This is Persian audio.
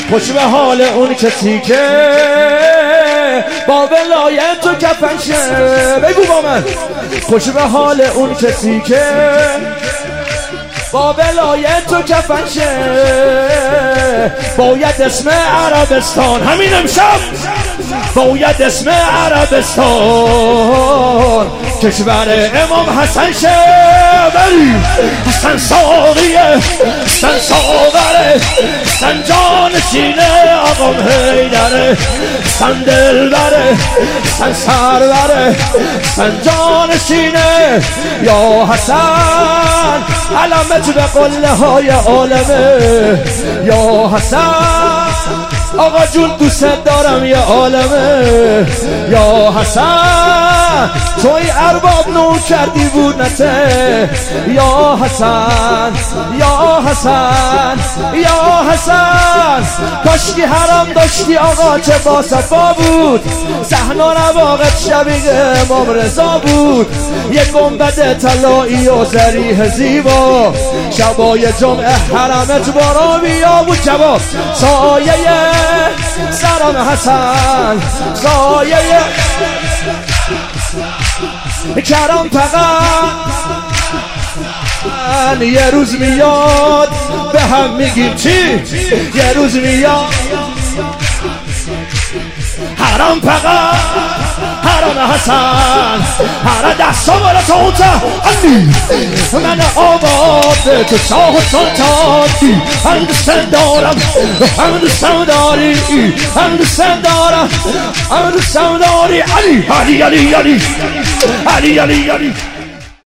خوش به حال اون کسی که با ولایت تو کفن شه. بگو با من. خوش به حال اون کسی که با ولایت تو کفن شه. باید اسم عربستان همین امشب باید اسم عربستان کشور امام حسن شه. بری حسن ساقیه، حسن ساغره، حسن جانشینه آقام حیدره، حسن دلبره، حسن سروره، حسن جانشینه یا حسن علامت به قله های عالمه. یا حسن آقا جون دوست دارم یا عالمه. یا حسن توی ارباب نور کردی بودنته. یا حسن یا حسن یا حسن کاشکی حرام داشتی آقا چه باصفا بود. صحنا رواقت شبیه امام رضا بود. یک گنبد طلایی و زریح زیبا شبای جمعه حرمت بارابیا بود. جواب سایه سرم حسن سایه کرم فقط یه روز میاد به هم میگیم چی؟ یه روز میاد حرم فقط حرم حسن هر دستا بالا تا اون تا علی من آباد تو شاه و سلطانی هم دوست دارم هم دوست داری هم دوست دارم هم دوست داری علی علی علی علی علی علی علی